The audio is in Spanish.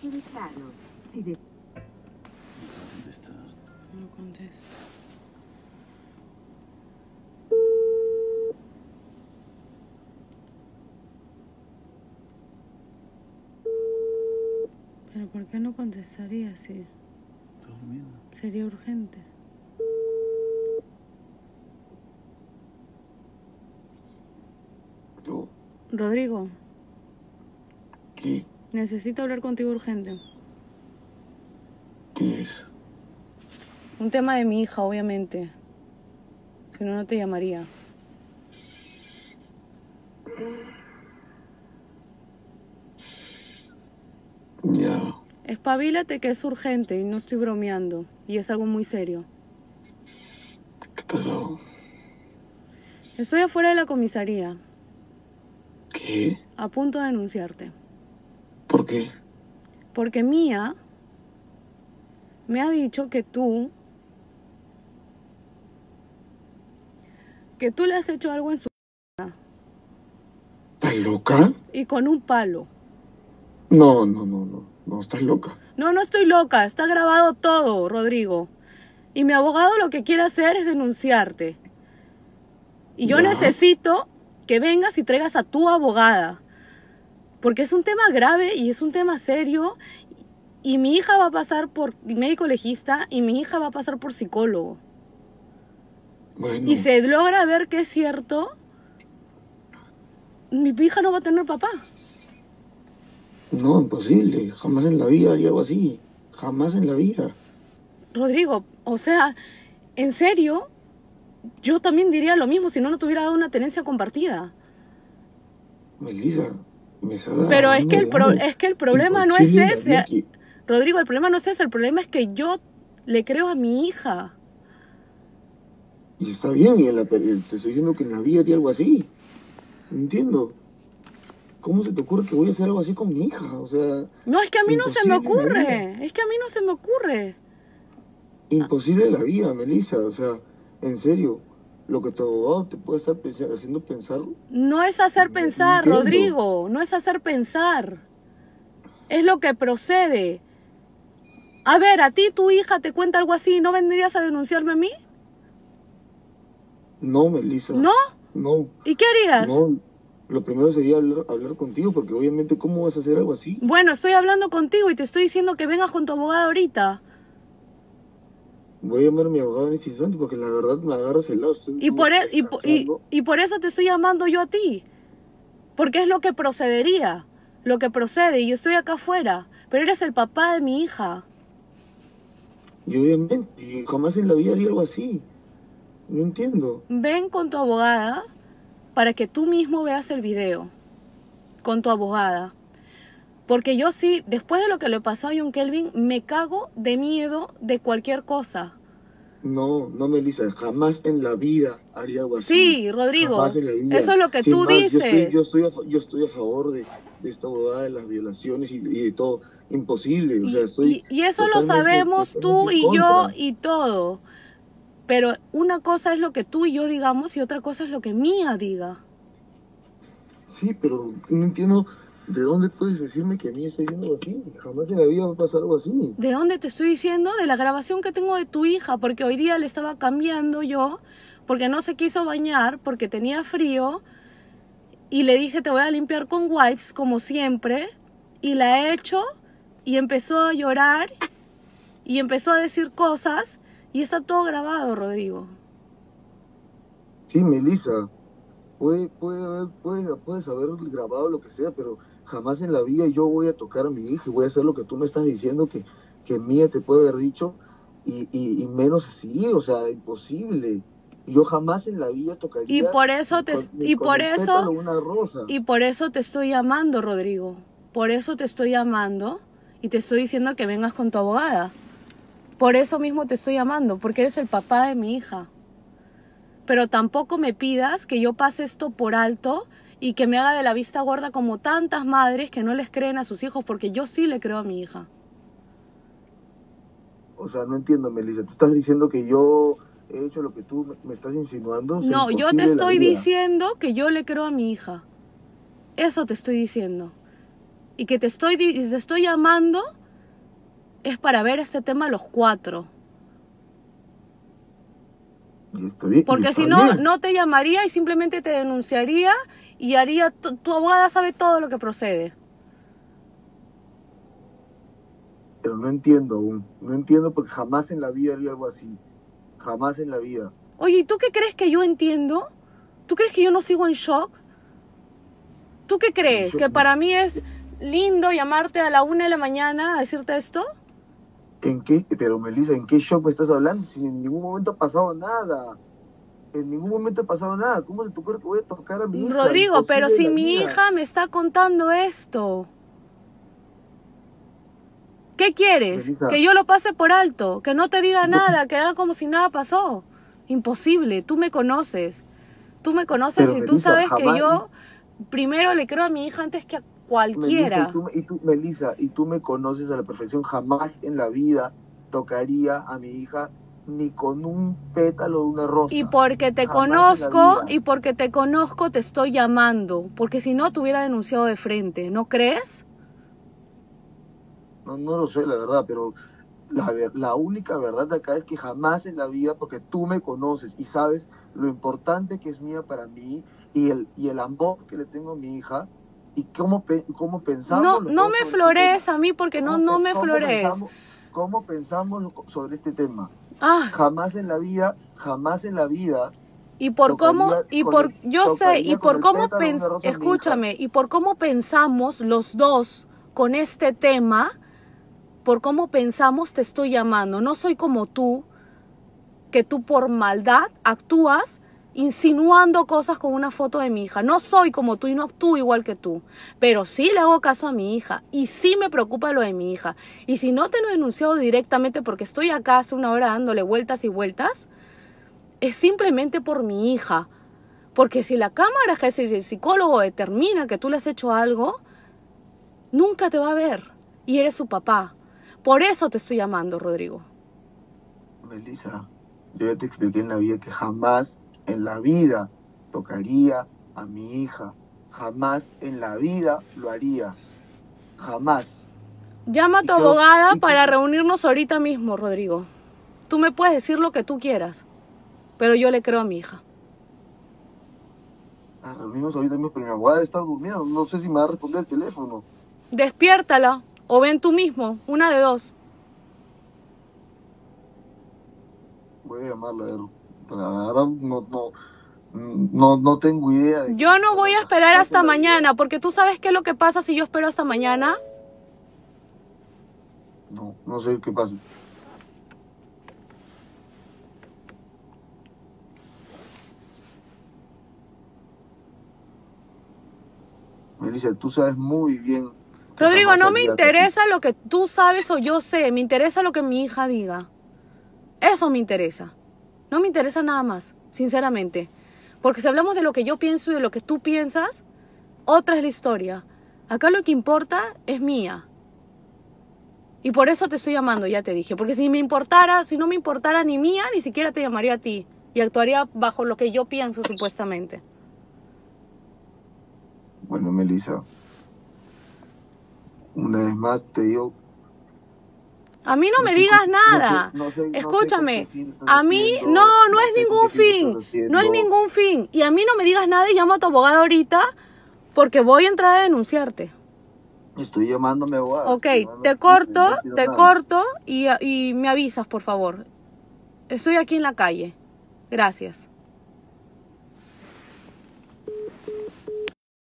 Indicado. Si de... ¿Dónde estás? No contesto. Pero ¿por qué no contestaría si ¿Estás durmiendo? sería urgente? ¿Yo? Rodrigo, ¿Qué? necesito hablar contigo urgente. ¿Qué es? Un tema de mi hija, obviamente. Si no, no te llamaría. Ya. Espabilate que es urgente y no estoy bromeando. Y es algo muy serio. ¿Qué pasó? Estoy afuera de la comisaría, ¿Qué? a punto de denunciarte. ¿Por qué? Porque Mía me ha dicho que tú le has hecho algo en su ¿Estás loca? y con un palo. No, estás loca. No, no estoy loca, está grabado todo, Rodrigo. Y mi abogado lo que quiere hacer es denunciarte. Y yo Ya. necesito que vengas y traigas a tu abogada. Porque es un tema grave y es un tema serio. Y mi hija va a pasar por médico legista y mi hija va a pasar por psicólogo. Bueno. Y se logra ver que es cierto, mi hija no va a tener papá. No, imposible. Jamás en la vida haría algo así. Jamás en la vida. Rodrigo, o sea, en serio, yo también diría lo mismo si no tuviera dado una tenencia compartida. Melissa, me está dando Pero es que el problema no es ese. Rodrigo, el problema no es ese, el problema es que yo le creo a mi hija. Y está bien, te estoy diciendo que en la vida haría algo así. No entiendo. ¿Cómo se te ocurre que voy a hacer algo así con mi hija? O sea... No, es que a mí no se me imposible en la vida. ocurre. Es que a mí no se me ocurre. Imposible la vida, Melissa. O sea, en serio, lo que tu abogado te puede estar haciendo pensar... No es hacer no pensar, entiendo. Rodrigo. No es hacer pensar. Es lo que procede. A ver, ¿a ti tu hija te cuenta algo así y no vendrías a denunciarme a mí? No, Melissa. ¿No? No. ¿Y qué harías? No. Lo primero sería hablar contigo, porque obviamente, ¿cómo vas a hacer algo así? Bueno, estoy hablando contigo y te estoy diciendo que vengas con tu abogada ahorita. Voy a llamar a mi abogado en este instante porque la verdad me agarras el lado. Y por eso te estoy llamando yo a ti. Porque es lo que procedería. Lo que procede. Y yo estoy acá afuera. Pero eres el papá de mi hija. Y obviamente, y jamás en la vida haría algo así. No entiendo. Ven con tu abogada para que tú mismo veas el video. Con tu abogada. Porque yo sí, después de lo que le pasó a John Kelvin, me cago de miedo de cualquier cosa. No, Melissa, jamás en la vida haría algo así. Sí, Rodrigo, Jamás en la vida. eso es lo que Sin tú más, dices. Yo estoy a favor de esta abogada, de las violaciones y de todo. Imposible. O sea, y eso lo sabemos tú y yo y todo. Pero una cosa es lo que tú y yo digamos y otra cosa es lo que Mía diga. Sí, pero no entiendo de dónde puedes decirme que a mí está diciendo algo así. Jamás en la vida va a pasar algo así. ¿De dónde te estoy diciendo? De la grabación que tengo de tu hija, porque hoy día le estaba cambiando yo, porque no se quiso bañar, porque tenía frío, y le dije te voy a limpiar con wipes, como siempre, y la he hecho, y empezó a llorar, y empezó a decir cosas, y está todo grabado, Rodrigo. Sí, Melissa, puedes haber grabado lo que sea, pero jamás en la vida yo voy a tocar a mi hija y voy a hacer lo que tú me estás diciendo que Mía te puede haber dicho, y menos así, o sea, imposible. Yo jamás en la vida tocaría Y por eso una rosa. Y por eso te estoy llamando, Rodrigo. Por eso te estoy llamando y te estoy diciendo que vengas con tu abogada. Por eso mismo te estoy llamando, porque eres el papá de mi hija. Pero tampoco me pidas que yo pase esto por alto y que me haga de la vista gorda como tantas madres que no les creen a sus hijos, porque yo sí le creo a mi hija. O sea, no entiendo, Melissa. Tú estás diciendo que yo he hecho lo que tú me estás insinuando. No, yo te estoy diciendo que yo le creo a mi hija. Eso te estoy diciendo. y que te estoy llamando es para ver este tema los cuatro. Y Porque está si no, bien. no te llamaría y simplemente te denunciaría y haría, tu abogada sabe todo lo que procede. Pero no entiendo aún. No entiendo porque jamás en la vida haría algo así. Jamás en la vida. Oye, ¿y tú qué crees que yo entiendo? ¿Tú crees que yo no sigo en shock? ¿Tú qué crees? ¿Que para mí es lindo llamarte a la 1 de la mañana a decirte esto? ¿En qué? Pero Melissa, ¿en qué shock me estás hablando? Si en ningún momento ha pasado nada. En ningún momento ha pasado nada. ¿Cómo se te ocurre que voy a tocar a mi hija? Rodrigo, pero Imposible de si la mi vida. hija me está contando esto, ¿qué quieres? Melissa, ¿Que yo lo pase por alto? ¿Que no te diga no, nada? ¿Que haga como si nada pasó? Imposible, tú me conoces. Tú me conoces pero y tú Melissa, sabes que jamás. yo primero le creo a mi hija antes que a Melissa, cualquiera. Melissa, y tú me conoces a la perfección. Jamás en la vida tocaría a mi hija ni con un pétalo de una Y rosa. porque te Jamás en la vida. conozco, te estoy llamando. Porque si no, te hubiera denunciado de frente. ¿No crees? No, no lo sé, la verdad, pero la única verdad de acá es que jamás en la vida, porque tú me conoces y sabes lo importante que es mía para mí y el amor que le tengo a mi hija y cómo No, pensamos los no dos me sobre este tema. flores a mí porque no me flores. Cómo pensamos sobre este tema. Ah, Jamás en la vida y por cómo, tocaría con el pétalo de una rosa a mi hija. escúchame, y por cómo pensamos los dos con este tema, por cómo pensamos te estoy llamando. No soy como tú, que tú por maldad actúas insinuando cosas con una foto de mi hija. No soy como tú y no actúo igual que tú, pero sí le hago caso a mi hija y sí me preocupa lo de mi hija. Y si no te lo he denunciado directamente porque estoy acá hace una hora dándole vueltas y vueltas, es simplemente por mi hija. Porque si la cámara, si el psicólogo determina que tú le has hecho algo, nunca te va a ver y eres su papá. Por eso te estoy llamando, Rodrigo. Melissa, yo ya te expliqué en la vida que jamás en la vida tocaría a mi hija. Jamás en la vida lo haría. Jamás. Llama a Y tu creo, abogada y que para reunirnos ahorita mismo, Rodrigo. Tú me puedes decir lo que tú quieras, pero yo le creo a mi hija. nos reunimos ahorita mismo, pero mi abogada debe estar durmiendo. No sé si me va a responder el teléfono. Despiértala o ven tú mismo, una de dos. Voy a llamarla, a ver. Pero la verdad no tengo idea de qué Yo no está voy a loca. esperar Jamás en hasta la vida. mañana, porque tú sabes qué es lo que pasa si yo espero hasta mañana. No sé qué pasa. Melissa, tú sabes muy bien que Rodrigo, jamás no me haría algo así. interesa lo que tú sabes o yo sé, me interesa lo que mi hija diga. Eso me interesa. No me interesa nada más, sinceramente. Porque si hablamos de lo que yo pienso y de lo que tú piensas, otra es la historia. Acá lo que importa es mía. Y por eso te estoy llamando, ya te dije. Porque si no me importara ni mía, ni siquiera te llamaría a ti. Y actuaría bajo lo que yo pienso, supuestamente. Bueno, Melissa, una vez más te digo, A mí no no me sé, digas nada. no sé con qué Escúchame. fin estás A mí, no, haciendo, no no es sé con ningún qué fin lo estás fin. No es haciendo. ningún fin. Y a mí no me digas nada y llamo a tu abogado ahorita porque voy a entrar a denunciarte. Estoy llamando a mi abogada. Ok, Estoy llamando a mi abogada, no entiendo te nada. corto y me avisas, por favor. Estoy aquí en la calle. Gracias.